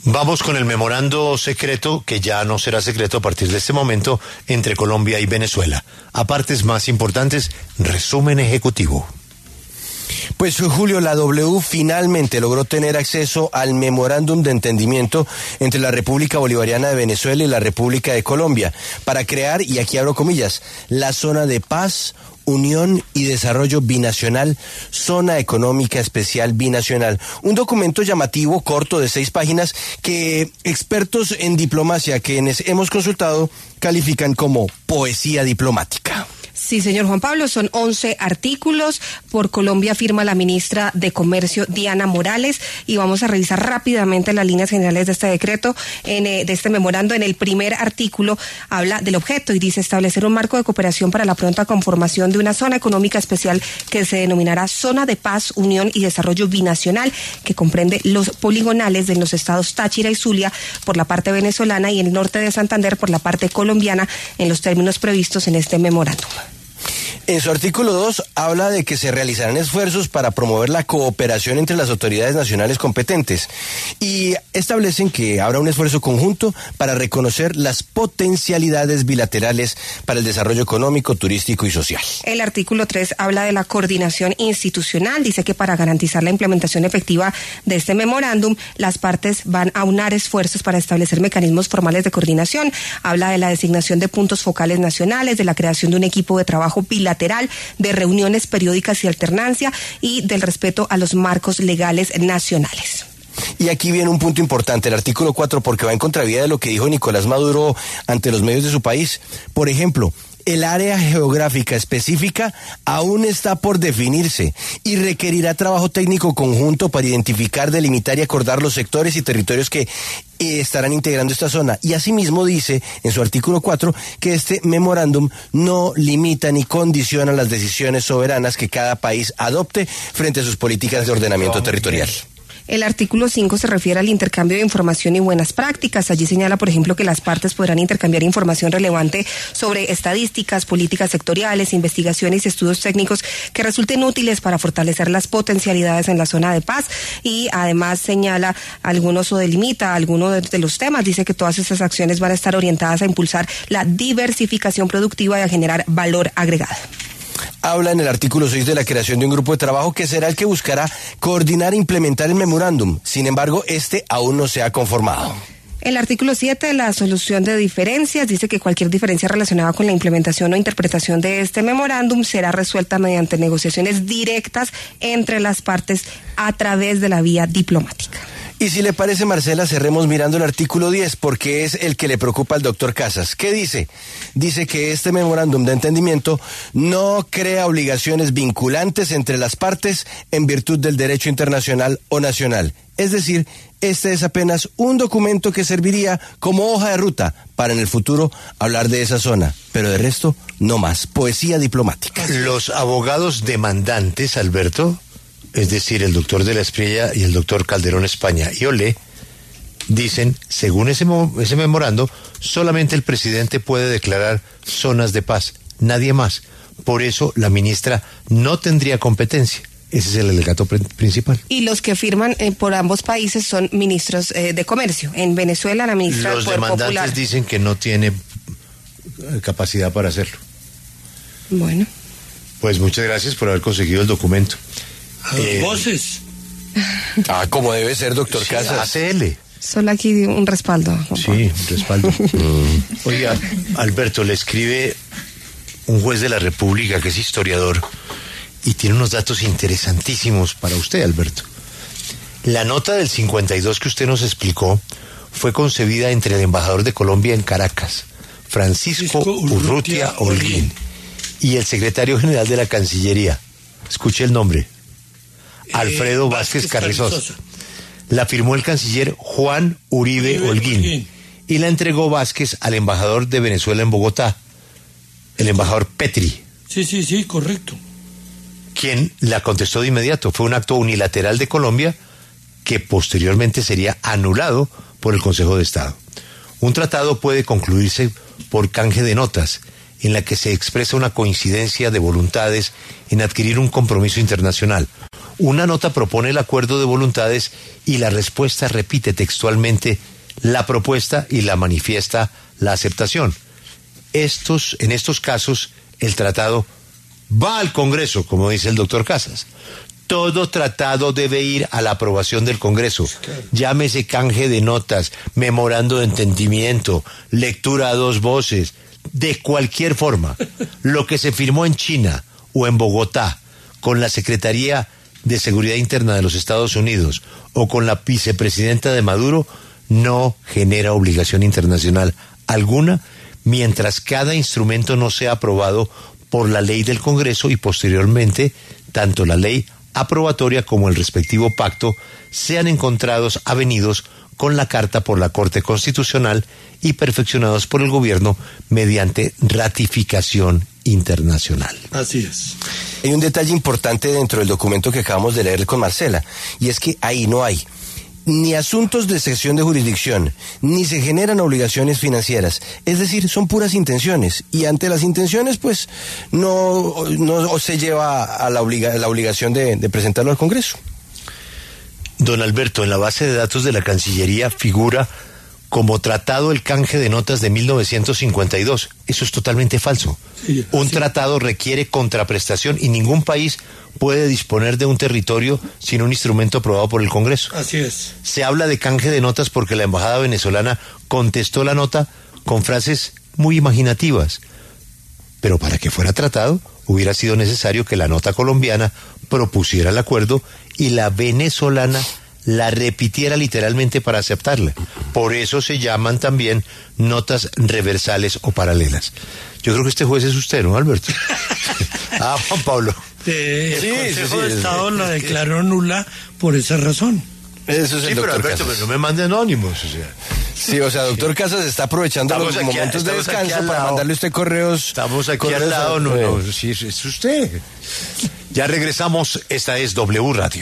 Vamos con el memorando secreto, que ya no será secreto a partir de este momento, entre Colombia y Venezuela. A partes más importantes, resumen ejecutivo. Pues Julio, la W finalmente logró tener acceso al memorándum de entendimiento entre la República Bolivariana de Venezuela y la República de Colombia para crear, y aquí abro comillas, la zona de paz, unión y desarrollo binacional, zona económica especial binacional. Un documento llamativo, corto, de 6 páginas, que expertos en diplomacia quienes hemos consultado califican como poesía diplomática. Sí, señor Juan Pablo, son 11 artículos. Por Colombia firma la ministra de Comercio, Diana Morales, y vamos a revisar rápidamente las líneas generales de este decreto, de este memorando. En el primer artículo habla del objeto y dice establecer un marco de cooperación para la pronta conformación de una zona económica especial que se denominará Zona de Paz, Unión y Desarrollo Binacional, que comprende los poligonales de los estados Táchira y Zulia por la parte venezolana y el norte de Santander por la parte colombiana, en los términos previstos en este memorándum. En su artículo 2 habla de que se realizarán esfuerzos para promover la cooperación entre las autoridades nacionales competentes y establecen que habrá un esfuerzo conjunto para reconocer las potencialidades bilaterales para el desarrollo económico, turístico y social. El artículo 3 habla de la coordinación institucional. Dice que para garantizar la implementación efectiva de este memorándum, las partes van a aunar esfuerzos para establecer mecanismos formales de coordinación. Habla de la designación de puntos focales nacionales, de la creación de un equipo de trabajo bilateral, de reuniones periódicas y alternancia y del respeto a los marcos legales nacionales. Y aquí viene un punto importante, el artículo 4, porque va en contravía de lo que dijo Nicolás Maduro ante los medios de su país. Por ejemplo, el área geográfica específica aún está por definirse y requerirá trabajo técnico conjunto para identificar, delimitar y acordar los sectores y territorios que estarán integrando esta zona. Y asimismo dice en su artículo 4 que este memorándum no limita ni condiciona las decisiones soberanas que cada país adopte frente a sus políticas de ordenamiento territorial. El artículo 5 se refiere al intercambio de información y buenas prácticas. Allí señala, por ejemplo, que las partes podrán intercambiar información relevante sobre estadísticas, políticas sectoriales, investigaciones y estudios técnicos que resulten útiles para fortalecer las potencialidades en la zona de paz, y además señala algunos o delimita algunos de los temas. Dice que todas estas acciones van a estar orientadas a impulsar la diversificación productiva y a generar valor agregado. Habla en el artículo 6 de la creación de un grupo de trabajo que será el que buscará coordinar e implementar el memorándum. Sin embargo, este aún no se ha conformado. El artículo 7, la solución de diferencias, dice que cualquier diferencia relacionada con la implementación o interpretación de este memorándum será resuelta mediante negociaciones directas entre las partes a través de la vía diplomática. Y si le parece, Marcela, cerremos mirando el artículo 10, porque es el que le preocupa al doctor Casas. ¿Qué dice? Dice que este memorándum de entendimiento no crea obligaciones vinculantes entre las partes en virtud del derecho internacional o nacional. Es decir, este es apenas un documento que serviría como hoja de ruta para en el futuro hablar de esa zona. Pero de resto, no más. Poesía diplomática. Los abogados demandantes, Alberto, es decir, el doctor de la Espriella y el doctor Calderón España y Olé, dicen, según ese memorando, solamente el presidente puede declarar zonas de paz, nadie más. Por eso la ministra no tendría competencia. Ese es el alegato principal. Y los que firman por ambos países son ministros de comercio. En Venezuela, la ministra del Poder Popular. Los demandantes dicen que no tiene capacidad para hacerlo. Bueno. Pues muchas gracias por haber conseguido el documento. Voces. Como debe ser, doctor Sí, Casas. ACL. Solo aquí un respaldo. Sí, un respaldo. Oiga, Alberto, le escribe un juez de la República que es historiador y tiene unos datos interesantísimos para usted, Alberto. La nota del 52 que usted nos explicó fue concebida entre el embajador de Colombia en Caracas, Francisco Urrutia Holguín, y el secretario general de la Cancillería. Escuche el nombre. Alfredo Vázquez Carrizosa. La firmó el canciller Juan Uribe Holguín y la entregó Vázquez al embajador de Venezuela en Bogotá, el embajador Petri. Sí, correcto. Quien la contestó de inmediato. Fue un acto unilateral de Colombia que posteriormente sería anulado por el Consejo de Estado. Un tratado puede concluirse por canje de notas, en la que se expresa una coincidencia de voluntades en adquirir un compromiso internacional. Una nota propone el acuerdo de voluntades y la respuesta repite textualmente la propuesta y la manifiesta la aceptación. En estos casos, el tratado va al Congreso, como dice el doctor Casas. Todo tratado debe ir a la aprobación del Congreso. Llámese canje de notas, memorando de entendimiento, lectura a dos voces, de cualquier forma. Lo que se firmó en China o en Bogotá con la Secretaría de Seguridad Interna de los Estados Unidos o con la vicepresidenta de Maduro no genera obligación internacional alguna mientras cada instrumento no sea aprobado por la ley del Congreso y posteriormente tanto la ley aprobatoria como el respectivo pacto sean encontrados avenidos con la Carta por la Corte Constitucional y perfeccionados por el gobierno mediante ratificación internacional. Así es. Hay un detalle importante dentro del documento que acabamos de leer con Marcela, y es que ahí no hay ni asuntos de sección de jurisdicción, ni se generan obligaciones financieras. Es decir, son puras intenciones, y ante las intenciones, pues, no se lleva a la obligación de presentarlo al Congreso. Don Alberto, en la base de datos de la Cancillería figura como tratado el canje de notas de 1952. Eso es totalmente falso. Sí, un tratado requiere contraprestación y ningún país puede disponer de un territorio sin un instrumento aprobado por el Congreso. Así es. Se habla de canje de notas porque la embajada venezolana contestó la nota con frases muy imaginativas. Pero para que fuera tratado, hubiera sido necesario que la nota colombiana propusiera el acuerdo y la venezolana la repitiera literalmente para aceptarla. Por eso se llaman también notas reversales o paralelas. Yo creo que este juez es usted, ¿no, Alberto? Juan Pablo. El Consejo de Estado la declaró nula por esa razón. Eso es Sí, el pero doctor Alberto, Casas. pero no me mande anónimos, o sea. Sí, o sea, doctor Casas está aprovechando Estamos los aquí- momentos de estamos aquí descanso al para lado. mandarle usted correos. Estamos aquí correos al lado, a- no, sí, es usted. Ya regresamos, esta es W Radio.